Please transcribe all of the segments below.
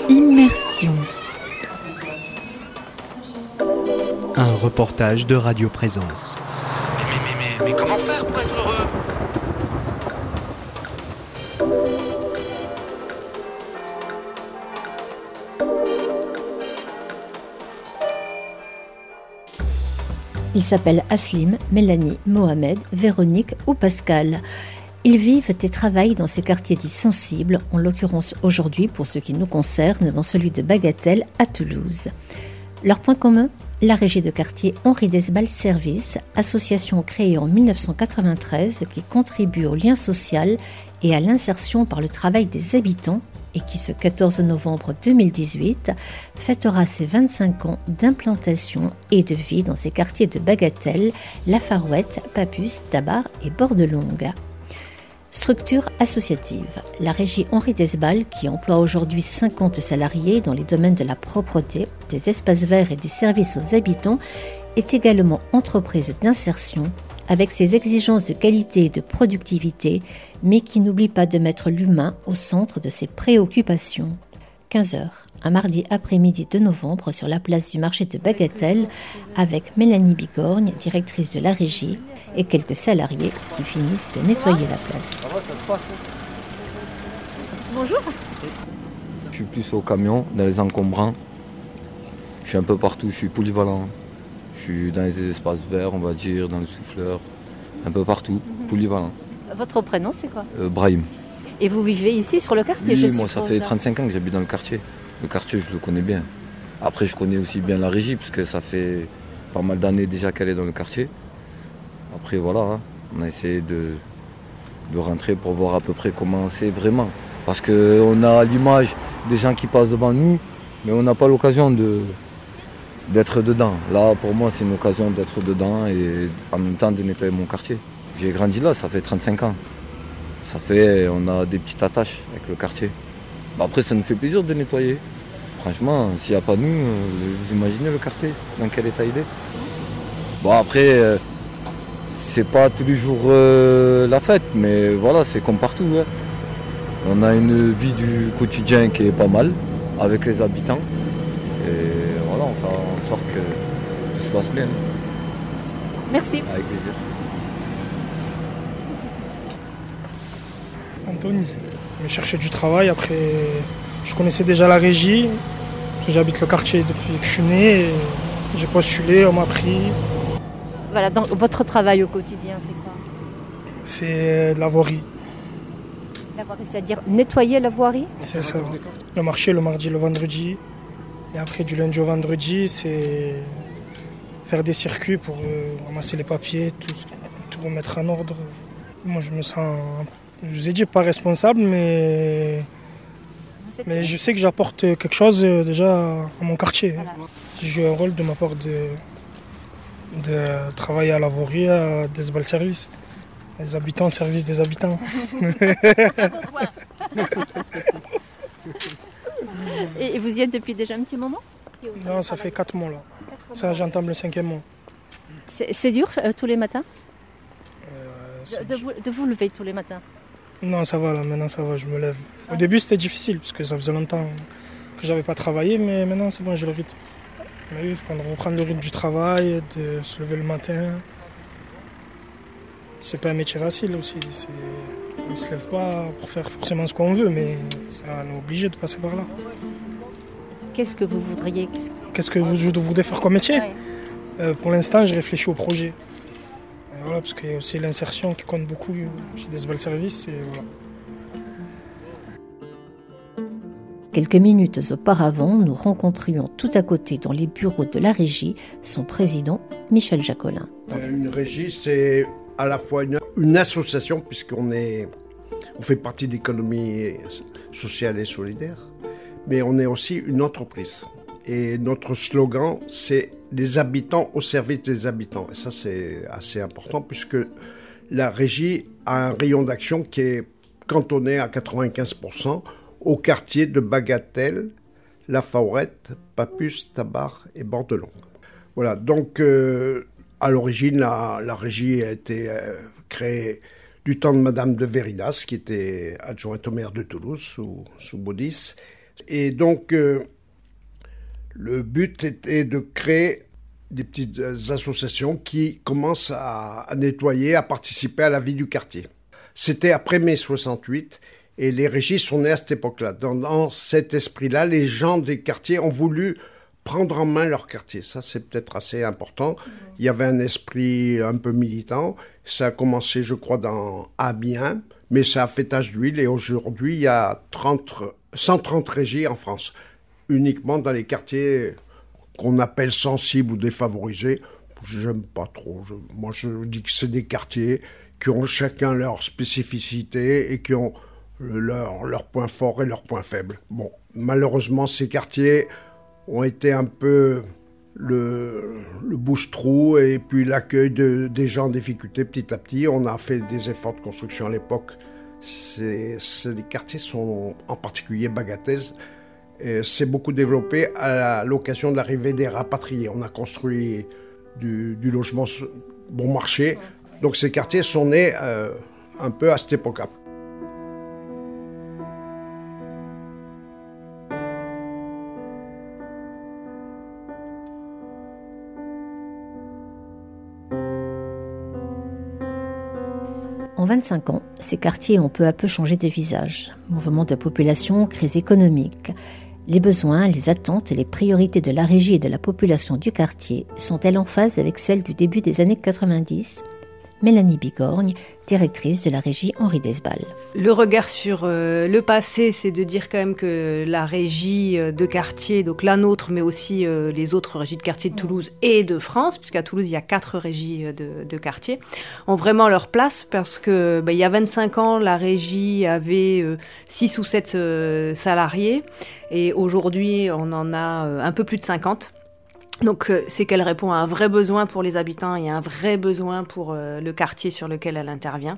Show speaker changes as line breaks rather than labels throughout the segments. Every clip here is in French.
Immersion.
Un reportage de Radio Présence.
Mais comment faire pour être heureux ?
Ils s'appellent Aslim, Mélanie, Mohamed, Véronique ou Pascal. Ils vivent et travaillent dans ces quartiers dits sensibles, en l'occurrence aujourd'hui, pour ce qui nous concerne, dans celui de Bagatelle à Toulouse. Leur point commun ? La régie de quartier Henri Desballes Services, association créée en 1993 qui contribue au lien social et à l'insertion par le travail des habitants et qui, ce 14 novembre 2018, fêtera ses 25 ans d'implantation et de vie dans ces quartiers de Bagatelle, La Farouette, Papus, Tabar et Bordelongue. Structure associative. La régie Henri Desballes, qui emploie aujourd'hui 50 salariés dans les domaines de la propreté, des espaces verts et des services aux habitants, est également entreprise d'insertion, avec ses exigences de qualité et de productivité, mais qui n'oublie pas de mettre l'humain au centre de ses préoccupations. 15h, un mardi après-midi de novembre sur la place du marché de Bagatelle, avec Mélanie Bigorgne, directrice de la régie, et quelques salariés qui finissent de nettoyer la place.
Ça se passe.
Bonjour.
Je suis plus au camion, dans les encombrants. Je suis un peu partout, je suis polyvalent. Je suis dans les espaces verts, on va dire, dans le souffleur, un peu partout, polyvalent.
Votre prénom, c'est quoi ?
Brahim.
Et vous vivez ici, sur le quartier,
Oui, moi, ça fait 35 ans que j'habite dans le quartier. Le quartier, je le connais bien. Après, je connais aussi bien la régie, parce que ça fait pas mal d'années déjà qu'elle est dans le quartier. Après, voilà, on a essayé de rentrer pour voir à peu près comment c'est vraiment. Parce qu'on a l'image des gens qui passent devant nous, mais on n'a pas l'occasion d'être dedans. Là, pour moi, c'est une occasion d'être dedans et en même temps de nettoyer mon quartier. J'ai grandi là, ça fait 35 ans. On a des petites attaches avec le quartier. Après, ça nous fait plaisir de nettoyer. Franchement, s'il n'y a pas nous, vous imaginez le quartier, dans quel état il est. Bon, après, c'est pas tous les jours la fête, mais voilà, c'est comme partout. Hein. On a une vie du quotidien qui est pas mal, avec les habitants. Et voilà, on fait en sorte que tout se passe bien.
Merci.
Avec plaisir.
Anthony, je cherchais du travail. Après, je connaissais déjà la régie. J'habite le quartier depuis que je suis né. Et j'ai postulé, on m'a pris.
Voilà, donc votre travail au quotidien, c'est quoi ?
C'est de la voirie.
La voirie, c'est-à-dire nettoyer la voirie ?
C'est ça. Le marché, le mardi, le vendredi. Et après, du lundi au vendredi, c'est faire des circuits pour ramasser les papiers, tout remettre en ordre. Moi, je me sens, je vous ai dit, pas responsable, mais je sais que j'apporte quelque chose déjà à mon quartier. Voilà. J'ai joué un rôle de ma part de travailler à la voirie, à Desballes Services. Les habitants, service des habitants.
Et vous y êtes depuis déjà un petit moment ?
Non, ça fait 4 mois là. Ça, j'entame le 5e mois.
C'est dur tous les matins de vous lever tous les matins ?
Non, ça va là, maintenant ça va, je me lève. Au début c'était difficile parce que ça faisait longtemps que j'avais pas travaillé, mais maintenant c'est bon, j'ai le rythme. Mais oui, il faut reprendre le rythme du travail, de se lever le matin. C'est pas un métier facile aussi. On ne se lève pas pour faire forcément ce qu'on veut, mais ça, on est obligé de passer par là.
Qu'est-ce que vous voudriez ?
Qu'est-ce que vous voudriez faire comme métier ? Pour l'instant, je réfléchis au projet. Et voilà, parce qu'il y a aussi l'insertion qui compte beaucoup chez Desballes Services. Et voilà.
Quelques minutes auparavant, nous rencontrions tout à côté dans les bureaux de la régie son président, Michel Jacolin.
Une régie, c'est à la fois une association, puisqu'on fait partie de l'économie sociale et solidaire, mais on est aussi une entreprise. Et notre slogan, c'est « Les habitants au service des habitants ». Et ça, c'est assez important, puisque la régie a un rayon d'action qui est cantonné à 95% au quartier de Bagatelle, La Farouette, Papus, Tabar et Bordelongue. Voilà, donc à l'origine, la régie a été créée du temps de Madame de Veridas, qui était adjointe au maire de Toulouse, sous Baudis. Et donc, le but était de créer des petites associations qui commencent à nettoyer, à participer à la vie du quartier. C'était après mai 68 et les régies sont nées à cette époque-là. Dans cet esprit-là, les gens des quartiers ont voulu prendre en main leur quartier. Ça, c'est peut-être assez important. Il y avait un esprit un peu militant. Ça a commencé, je crois, dans Amiens, mais ça a fait tache d'huile. Et aujourd'hui, il y a 130 régies en France, uniquement dans les quartiers qu'on appelle sensibles ou défavorisés. J'aime pas trop. Moi, je dis que c'est des quartiers qui ont chacun leur spécificité et qui ont leurs points forts et leurs points faibles. Bon, malheureusement, ces quartiers ont été un peu le bouche-trou et puis l'accueil des gens en difficulté petit à petit. On a fait des efforts de construction à l'époque. Ces quartiers sont en particulier Bagatelle. C'est beaucoup développé à l'occasion de l'arrivée des rapatriés. On a construit du logement bon marché. Donc ces quartiers sont nés un peu à cette époque-là.
En 25 ans, ces quartiers ont peu à peu changé de visage. Mouvement de population, crise économique. Les besoins, les attentes et les priorités de la régie et de la population du quartier sont-elles en phase avec celles du début des années 90 ? Mélanie Bigorgne, directrice de la régie Henri Desballes.
Le regard sur le passé, c'est de dire quand même que la régie de quartier, donc la nôtre, mais aussi les autres régies de quartier de Toulouse et de France, puisqu'à Toulouse, il y a 4 régies de quartier, ont vraiment leur place parce que il y a 25 ans, la régie avait 6 ou 7 salariés et aujourd'hui, on en a un peu plus de 50. Donc, c'est qu'elle répond à un vrai besoin pour les habitants et un vrai besoin pour le quartier sur lequel elle intervient.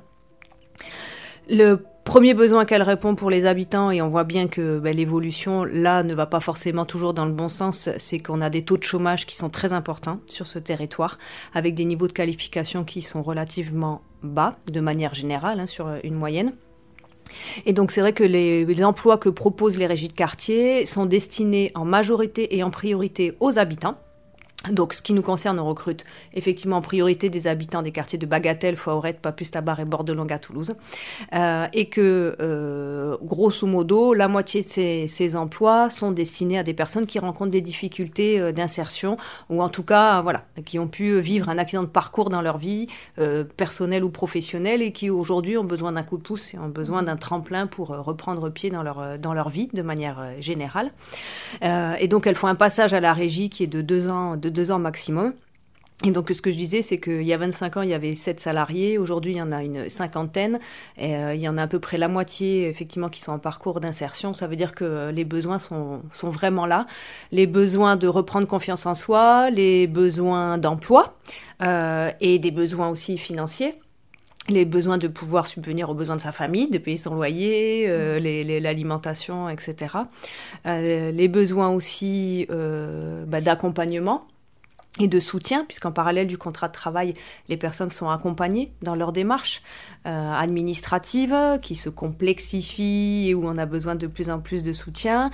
Le premier besoin qu'elle répond pour les habitants, et on voit bien que l'évolution, là, ne va pas forcément toujours dans le bon sens, c'est qu'on a des taux de chômage qui sont très importants sur ce territoire, avec des niveaux de qualification qui sont relativement bas, de manière générale, sur une moyenne. Et donc c'est vrai que les emplois que proposent les régies de quartier sont destinés en majorité et en priorité aux habitants. Donc, ce qui nous concerne, on recrute effectivement en priorité des habitants des quartiers de Bagatelle, Fauret, Papus, Tabar et Bordelongue à Toulouse. Et que, grosso modo, la moitié de ces emplois sont destinés à des personnes qui rencontrent des difficultés d'insertion ou en tout cas, qui ont pu vivre un accident de parcours dans leur vie, personnelle ou professionnelle, et qui aujourd'hui ont besoin d'un coup de pouce et ont besoin d'un tremplin pour reprendre pied dans leur vie de manière générale. Et donc, elles font un passage à la régie qui est de 2 ans maximum. Et donc, ce que je disais, c'est qu'il y a 25 ans, il y avait 7 salariés. Aujourd'hui, il y en a une cinquantaine. Et, il y en a à peu près la moitié, effectivement, qui sont en parcours d'insertion. Ça veut dire que les besoins sont vraiment là. Les besoins de reprendre confiance en soi, les besoins d'emploi et des besoins aussi financiers. Les besoins de pouvoir subvenir aux besoins de sa famille, de payer son loyer, l'alimentation, etc. Les besoins aussi d'accompagnement et de soutien, puisqu'en parallèle du contrat de travail, les personnes sont accompagnées dans leur démarche administrative qui se complexifie et où on a besoin de plus en plus de soutien.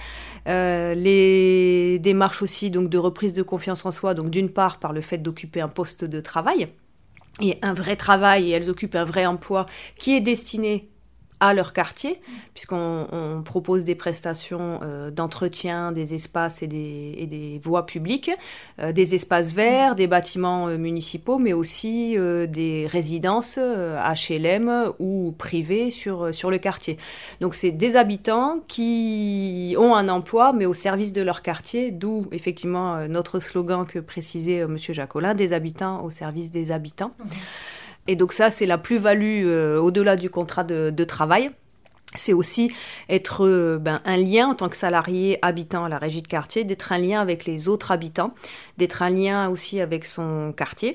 Les démarches aussi donc, de reprise de confiance en soi, donc d'une part par le fait d'occuper un poste de travail, et un vrai travail, et elles occupent un vrai emploi qui est destiné à leur quartier, puisqu'on propose des prestations d'entretien des espaces et des voies publiques, des espaces verts, des bâtiments municipaux, mais aussi des résidences HLM ou privées sur le quartier. Donc c'est des habitants qui ont un emploi, mais au service de leur quartier, d'où effectivement notre slogan que précisait M. Jacolin, des habitants au service des habitants. Et donc ça, c'est la plus-value au-delà du contrat de travail. C'est aussi être un lien en tant que salarié habitant à la régie de quartier, d'être un lien avec les autres habitants, d'être un lien aussi avec son quartier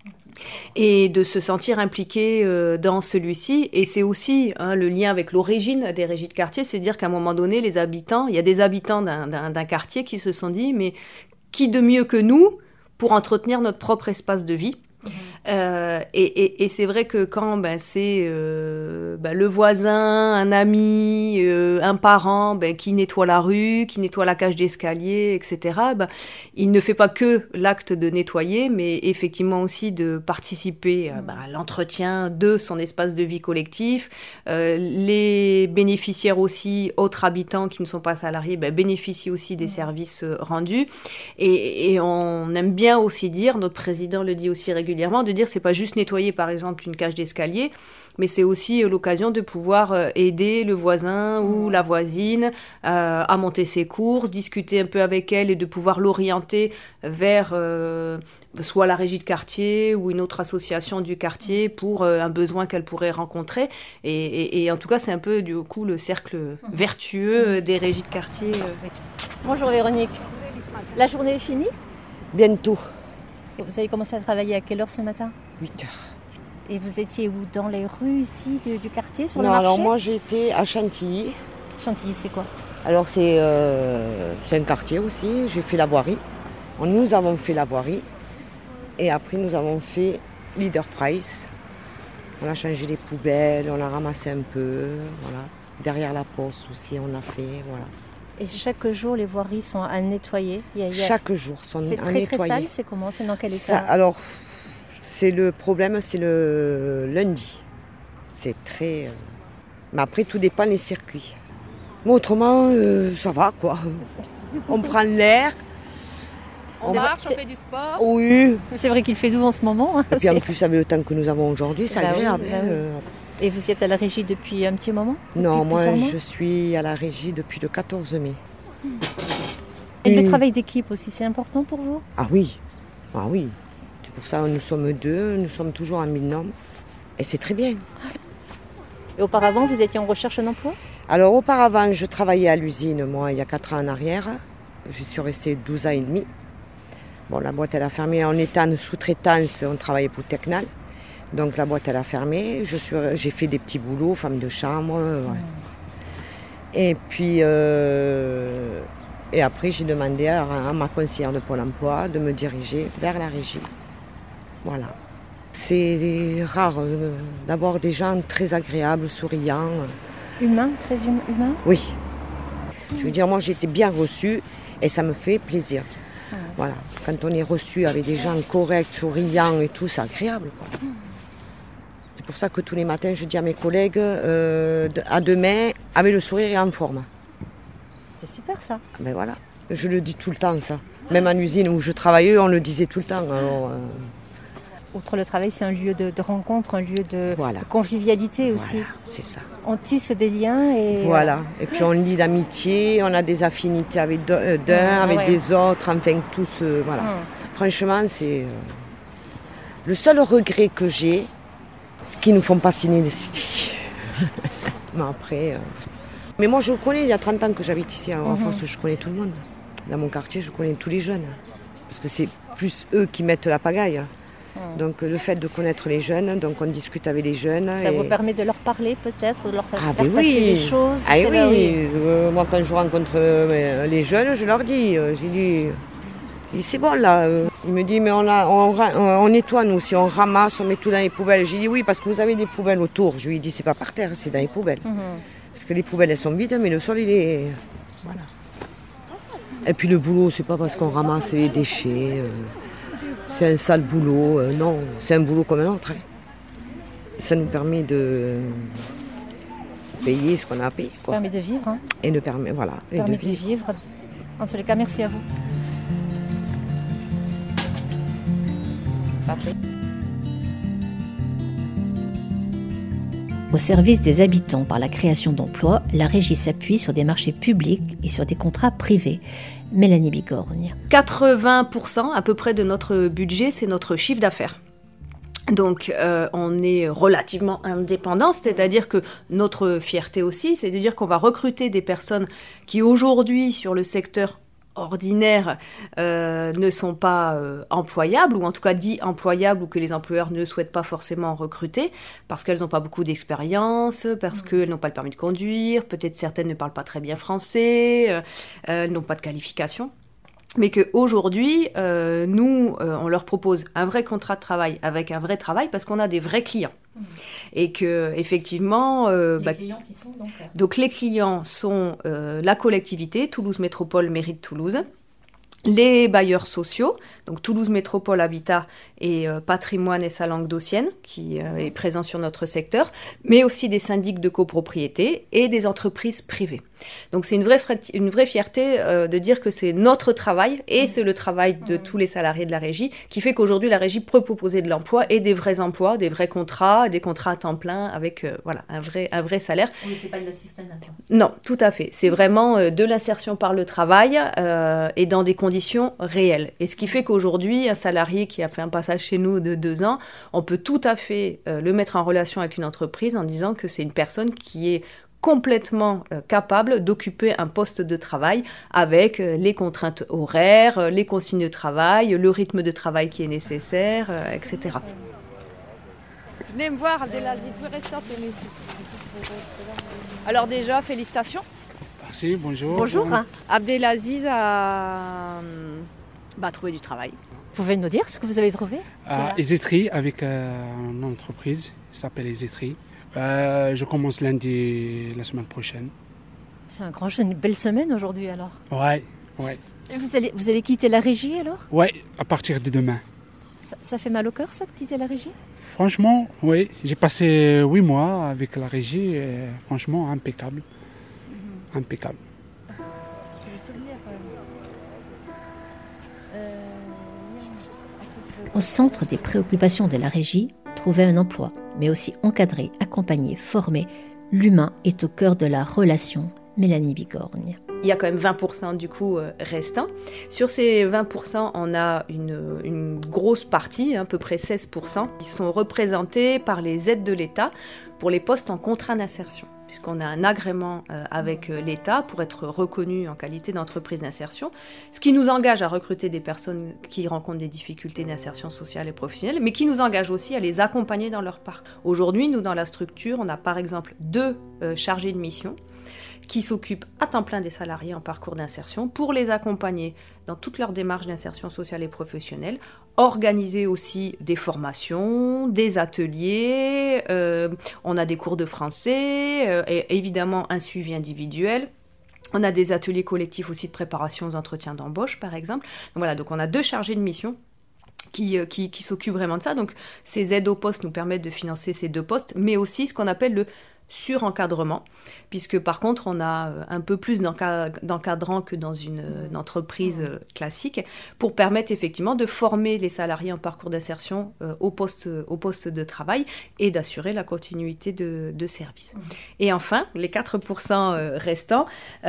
et de se sentir impliqué dans celui-ci. Et c'est aussi le lien avec l'origine des régies de quartier, c'est dire qu'à un moment donné, il y a des habitants d'un quartier qui se sont dit « mais qui de mieux que nous pour entretenir notre propre espace de vie ?» Et c'est vrai que quand c'est le voisin, un ami, un parent qui nettoie la rue, qui nettoie la cage d'escalier, etc., il ne fait pas que l'acte de nettoyer, mais effectivement aussi de participer à l'entretien de son espace de vie collectif. Les bénéficiaires aussi, autres habitants qui ne sont pas salariés, bénéficient aussi des services rendus. Et on aime bien aussi dire, notre président le dit aussi régulièrement, de dire c'est pas juste nettoyer par exemple une cage d'escalier, mais c'est aussi l'occasion de pouvoir aider le voisin ou la voisine à monter ses courses, discuter un peu avec elle et de pouvoir l'orienter vers soit la régie de quartier ou une autre association du quartier pour un besoin qu'elle pourrait rencontrer. Et en tout cas, c'est un peu du coup le cercle vertueux des régies de quartier.
Bonjour Véronique. La journée est finie ?
Bientôt.
Vous avez commencé à travailler à quelle heure ce matin ?
8 heures.
Et vous étiez où ? Dans les rues ici du quartier, sur le
Non,
marché ?
alors moi j'étais à Chantilly.
Chantilly, c'est quoi ?
Alors c'est un quartier aussi, j'ai fait la voirie. Nous avons fait la voirie. Et après nous avons fait Leader Price. On a changé les poubelles, on a ramassé un peu, voilà. Derrière la poste aussi on a fait, voilà.
Et chaque jour, les voiries sont à nettoyer.
Chaque jour sont à nettoyer.
C'est très sale, c'est comment ? C'est dans quel état ?
Ça, alors, c'est le problème, c'est le lundi. C'est très... Mais après, tout dépend des circuits. Mais autrement, ça va, quoi. On prend l'air.
On marche, on fait du sport.
Oui.
C'est vrai qu'il fait doux en ce moment.
Et puis en plus, avec le temps que nous avons aujourd'hui, c'est agréable.
Oui. Et vous y êtes à la régie depuis un petit moment ?
Non, moi je suis à la régie depuis le 14 mai.
Et le travail d'équipe aussi, c'est important pour vous ?
Ah oui. C'est pour ça que nous sommes 2, nous sommes toujours un binôme. Et c'est très bien.
Et auparavant, vous étiez en recherche d'emploi ?
Alors auparavant, je travaillais à l'usine, moi, il y a 4 ans en arrière. Je suis restée 12 ans et demi. Bon, la boîte, elle a fermé. On était en sous-traitance, on travaillait pour Tecnal. Donc la boîte, elle a fermé. J'ai fait des petits boulots, femme de chambre. Ouais. Et puis, et après, j'ai demandé à ma conseillère de Pôle emploi de me diriger vers la régie. Voilà. C'est rare d'avoir des gens très agréables, souriants.
Humains, très humains ?
Oui. Je veux dire, moi, j'ai été bien reçue et ça me fait plaisir. Voilà. Quand on est reçu avec des gens corrects, souriants et tout, c'est agréable, quoi. C'est pour ça que tous les matins, je dis à mes collègues, à demain, avec le sourire et en forme.
C'est super ça.
Ben voilà, je le dis tout le temps ça. Même en usine où je travaillais, on le disait tout le temps. Alors,
outre le travail, c'est un lieu de rencontre, un lieu de convivialité aussi.
Voilà, c'est ça.
On tisse des liens et...
Voilà, et puis on lie d'amitié, on a des affinités avec avec des autres, enfin tous, voilà. Franchement, c'est le seul regret que j'ai, c'est qu'ils ne nous font pas signer des cités. Mais après... Mais moi, je le connais, il y a 30 ans que j'habite ici. Alors, à force, je connais tout le monde. Dans mon quartier, je connais tous les jeunes. Parce que c'est plus eux qui mettent la pagaille. Donc, le fait de connaître les jeunes, donc on discute avec les jeunes.
Ça vous permet de leur parler peut-être, de leur faire
passer
les choses.
Ah oui, moi, quand je rencontre les jeunes, je leur dis, c'est bon là. Il me dit, mais on nettoie nous, si on ramasse, on met tout dans les poubelles. J'ai dit oui, parce que vous avez des poubelles autour. Je lui ai dit, c'est pas par terre, c'est dans les poubelles. Parce que les poubelles, elles sont vides, mais le sol, il est... Voilà. Et puis le boulot, c'est pas parce qu'on ramasse les déchets, c'est un sale boulot. Non, c'est un boulot comme un autre. Ça nous permet de payer ce qu'on a à payer.
Ça permet de vivre.
Et de permet, voilà.
Ça permet de vivre. En tous les cas, merci à vous. Parfait.
Au service des habitants par la création d'emplois, la régie s'appuie sur des marchés publics et sur des contrats privés. Mélanie Bigorgne.
80% à peu près de notre budget, c'est notre chiffre d'affaires. Donc on est relativement indépendant, c'est-à-dire que notre fierté aussi, c'est de dire qu'on va recruter des personnes qui aujourd'hui sur le secteur ordinaires ne sont pas employables, ou en tout cas dit employables, ou que les employeurs ne souhaitent pas forcément recruter, parce qu'elles n'ont pas beaucoup d'expérience, parce qu'elles n'ont pas le permis de conduire, peut-être certaines ne parlent pas très bien français, elles n'ont pas de qualification. mais qu'aujourd'hui, nous, on leur propose un vrai contrat de travail avec un vrai travail parce qu'on a des vrais clients. Et que effectivement,
les clients qui sont
donc les clients sont la collectivité, Toulouse Métropole, Mairie de Toulouse, les bailleurs sociaux, donc Toulouse Métropole Habitat et Patrimoine et sa languedocienne, qui est présent sur notre secteur, mais aussi des syndics de copropriété et des entreprises privées. Donc c'est une vraie fierté de dire que c'est notre travail et c'est le travail de tous les salariés de la régie qui fait qu'aujourd'hui la régie peut proposer de l'emploi et des vrais emplois, des vrais contrats, des contrats à temps plein avec un vrai salaire.
Oui, c'est pas de l'assistanat.
Non, tout à fait. C'est vraiment de l'insertion par le travail et dans des conditions réelles. Et ce qui fait qu'aujourd'hui, un salarié qui a fait un passage chez nous de 2 ans, on peut tout à fait le mettre en relation avec une entreprise en disant que c'est une personne qui est complètement capable d'occuper un poste de travail avec les contraintes horaires, les consignes de travail, le rythme de travail qui est nécessaire, etc.
Venez me voir, Abdelaziz, vous pouvez rester un peu. Alors déjà, félicitations.
Merci, bonjour.
Bonjour. Abdelaziz a trouvé du travail.
Vous pouvez nous dire ce que vous avez trouvé?
Ezetri, avec une entreprise qui s'appelle Ezetri. Je commence lundi la semaine prochaine.
C'est une belle semaine aujourd'hui alors.
Ouais.
Et vous allez quitter la régie alors?
Ouais, à partir de demain.
Ça fait mal au cœur ça de quitter la régie?
Franchement, oui. J'ai passé 8 mois avec la régie et franchement impeccable. Impeccable.
C'est des souvenirs quand même. Au centre des préoccupations de la régie, trouver un emploi, mais aussi encadrer, accompagner, former. L'humain est au cœur de la relation. Mélanie Bigorgne.
Il y a quand même 20% du coup restant. Sur ces 20%, on a une grosse partie, à peu près 16%, qui sont représentés par les aides de l'État pour les postes en contrat d'insertion, puisqu'on a un agrément avec l'État pour être reconnu en qualité d'entreprise d'insertion, ce qui nous engage à recruter des personnes qui rencontrent des difficultés d'insertion sociale et professionnelle, mais qui nous engage aussi à les accompagner dans leur parcours. Aujourd'hui, nous, dans la structure, on a par exemple 2 chargés de mission qui s'occupent à temps plein des salariés en parcours d'insertion pour les accompagner dans toute leur démarche d'insertion sociale et professionnelle, organiser aussi des formations, des ateliers, on a des cours de français, et évidemment un suivi individuel. On a des ateliers collectifs aussi de préparation aux entretiens d'embauche, par exemple. Donc voilà, donc on a 2 chargés de mission qui s'occupent vraiment de ça. Donc ces aides au poste nous permettent de financer ces 2 postes, mais aussi ce qu'on appelle le surencadrement, puisque par contre on a un peu plus d'encadrants que dans une entreprise classique, pour permettre effectivement de former les salariés en parcours d'insertion au poste de travail et d'assurer la continuité de service. Et enfin, les 4% restants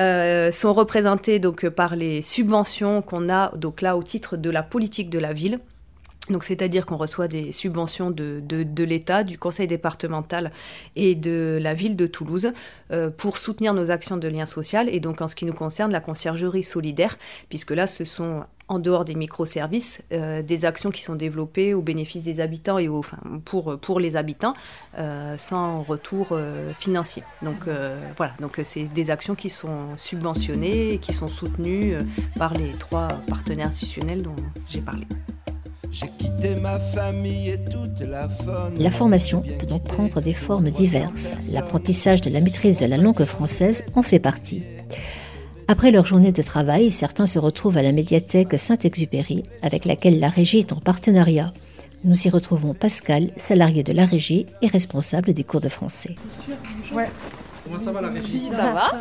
sont représentés donc par les subventions qu'on a donc là au titre de la politique de la ville. Donc, c'est-à-dire qu'on reçoit des subventions de l'État, du conseil départemental et de la ville de Toulouse pour soutenir nos actions de lien social. Et donc, en ce qui nous concerne, la conciergerie solidaire, puisque là, ce sont, en dehors des microservices, des actions qui sont développées au bénéfice des habitants et pour les habitants, sans retour financier. Donc, voilà. Donc, c'est des actions qui sont subventionnées et qui sont soutenues par les 3 partenaires institutionnels dont j'ai parlé.
J'ai quitté ma famille et toute la faune.
La formation peut donc prendre des formes diverses. L'apprentissage de la maîtrise de la langue française en fait partie. Après leur journée de travail, certains se retrouvent à la médiathèque Saint-Exupéry, avec laquelle la régie est en partenariat. Nous y retrouvons Pascal, salarié de la régie et responsable des cours de français.
Ouais.
Comment ça va la régie?
Ça va.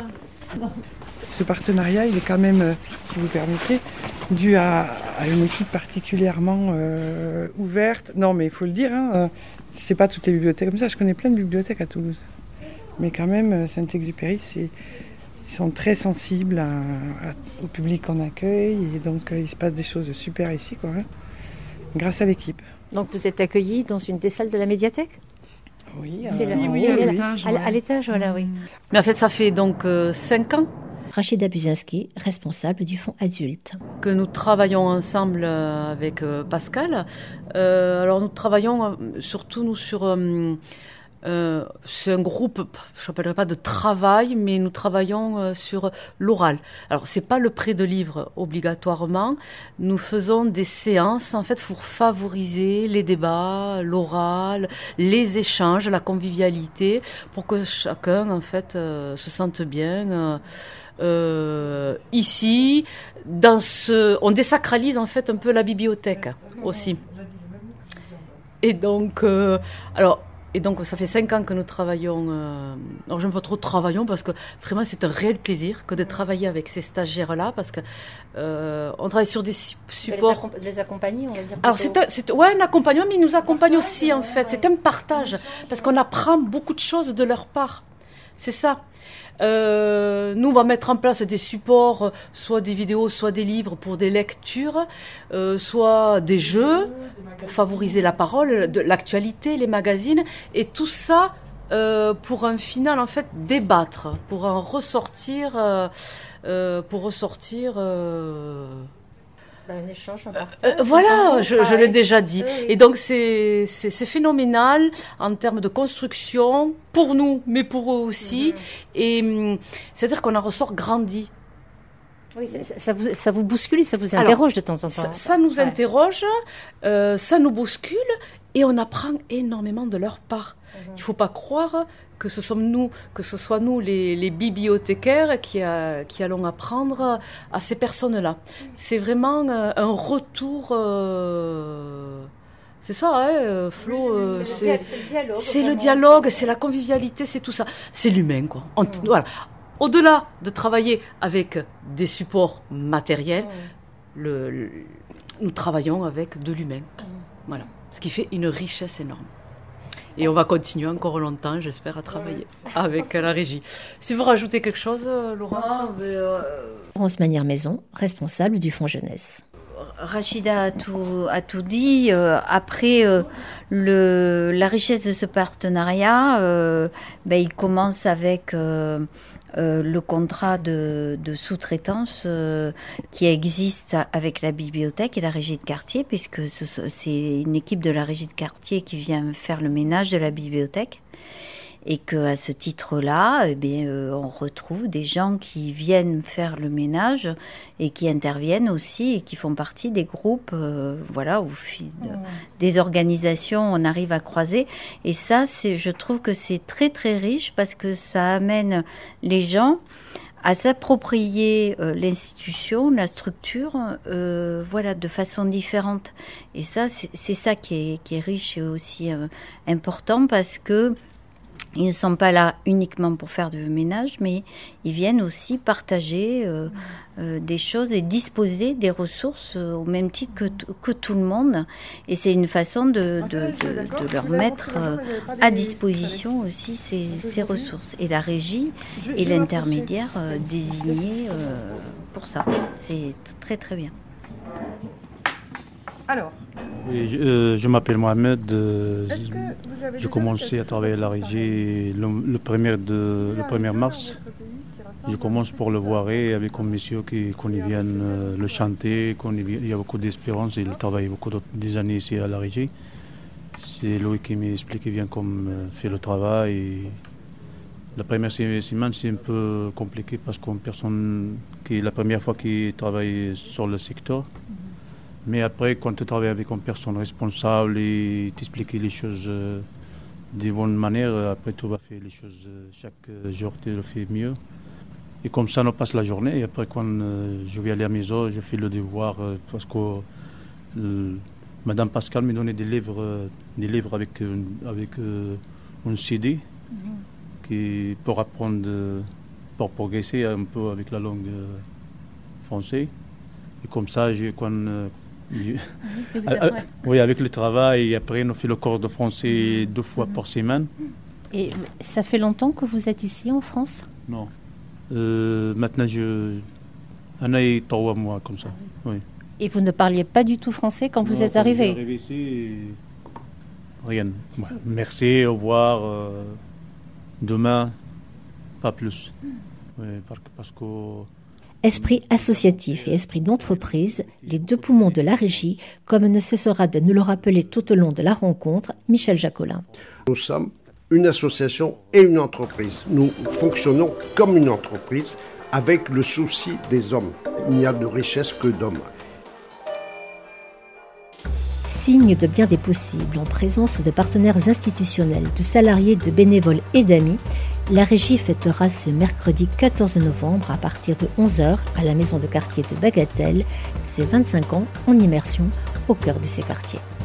Ce partenariat, il est quand même, si vous permettez, dû à une équipe particulièrement ouverte. Non, mais il faut le dire, c'est pas toutes les bibliothèques comme ça. Je connais plein de bibliothèques à Toulouse. Mais quand même, Saint-Exupéry, ils sont très sensibles au public qu'on accueille. Et donc, il se passe des choses super ici, quoi, grâce à l'équipe.
Donc, vous êtes accueillis dans une des salles de la médiathèque?
Oui,
à l'étage. À l'étage, voilà, oui.
Mais en fait, ça fait donc 5 ans.
Rachida Buzinski, responsable du fonds adulte.
Que nous travaillons ensemble avec Pascal. Alors nous travaillons surtout sur C'est un groupe, je n'appellerai pas de travail, mais nous travaillons sur l'oral. Alors, ce n'est pas le prêt de livres obligatoirement. Nous faisons des séances, en fait, pour favoriser les débats, l'oral, les échanges, la convivialité, pour que chacun, en fait, se sente bien. Ici, on désacralise, en fait, un peu la bibliothèque aussi. Et donc, ça fait 5 ans que nous travaillons. Alors, j'aime pas trop travaillons parce que vraiment, c'est un réel plaisir que de travailler avec ces stagiaires-là parce que on travaille sur des supports.
Les accompagner, on va dire.
Alors, c'est un accompagnement, mais ils nous accompagnent aussi, en fait. C'est un partage parce qu'on apprend beaucoup de choses de leur part. C'est ça. Nous, on va mettre en place des supports, soit des vidéos, soit des livres pour des lectures, soit des jeux pour favoriser la parole, l'actualité, les magazines, et tout ça pour un final, en fait, débattre, pour en ressortir,
un échange, un partage.
Voilà, je l'ai déjà dit. Oui. Et donc, c'est phénoménal en termes de construction, pour nous, mais pour eux aussi. Et c'est-à-dire qu'on en ressort grandi.
Oui, ça vous bouscule et ça vous interroge de temps en temps.
Ça nous interroge, ça nous bouscule et on apprend énormément de leur part. Il ne faut pas croire que ce soit nous les bibliothécaires qui allons apprendre à ces personnes-là. C'est vraiment un retour... C'est ça, hein, Flo. C'est le dialogue, c'est la convivialité, c'est tout ça. C'est l'humain, quoi. Voilà. Au-delà de travailler avec des supports matériels, nous travaillons avec de l'humain. Voilà. Ce qui fait une richesse énorme. Et on va continuer encore longtemps, j'espère, à travailler avec la régie. Si vous rajoutez quelque chose, Laurence.
Laurence Manière-Maison, responsable du Fonds Jeunesse.
Rachida a tout dit. Après, la richesse de ce partenariat, il commence avec le contrat de sous-traitance qui existe avec la bibliothèque et la régie de quartier, puisque c'est une équipe de la régie de quartier qui vient faire le ménage de la bibliothèque. Et qu'à ce titre-là, on retrouve des gens qui viennent faire le ménage et qui interviennent aussi et qui font partie des groupes, au fil des organisations, on arrive à croiser. Et ça, je trouve que c'est très très riche parce que ça amène les gens à s'approprier l'institution, la structure, de façon différente. Et ça, c'est ça qui est riche et aussi important parce que ils ne sont pas là uniquement pour faire du ménage, mais ils viennent aussi partager des choses et disposer des ressources au même titre que tout le monde. Et c'est une façon de leur mettre à disposition aussi ces ressources. Et la régie est l'intermédiaire désigné pour ça. C'est très très bien.
Alors je m'appelle Mohamed. J'ai commencé à travailler à la régie le 1er mars. Je commence pour le Voiret avec un monsieur qu'on y vienne le chanter, il y a beaucoup d'espérance, il travaille des années ici à la régie. C'est lui qui m'explique bien comment fait le travail. Et la première semaine, c'est un peu compliqué parce qu'une personne qui est la première fois qui travaille sur le secteur. Mais après, quand tu travailles avec une personne responsable et t'expliquer les choses de bonne manière, après tu vas faire les choses chaque jour, tu le fais mieux. Et comme ça, on passe la journée. Et après, quand je vais aller à la maison, je fais le devoir parce que Madame Pascal me donnait des livres avec un CD pour apprendre, pour progresser un peu avec la langue française. Et comme ça, avec le travail, et après on fait le cours de français 2 fois par semaine.
Et ça fait longtemps que vous êtes ici en France ?
Non. Maintenant, 1 an et 3 mois comme ça. Oui.
Et vous ne parliez pas du tout français quand vous êtes arrivé ?
Je suis arrivé ici, rien. Merci, au revoir. Demain, pas plus. Oui, parce que...
Esprit associatif et esprit d'entreprise, les 2 poumons de la régie, comme ne cessera de nous le rappeler tout au long de la rencontre, Michel Jacolin.
Nous sommes une association et une entreprise. Nous fonctionnons comme une entreprise avec le souci des hommes. Il n'y a de richesse que d'hommes.
Signe de bien des possibles, en présence de partenaires institutionnels, de salariés, de bénévoles et d'amis, la régie fêtera ce mercredi 14 novembre à partir de 11h à la maison de quartier de Bagatelle ses 25 ans en immersion au cœur de ces quartiers.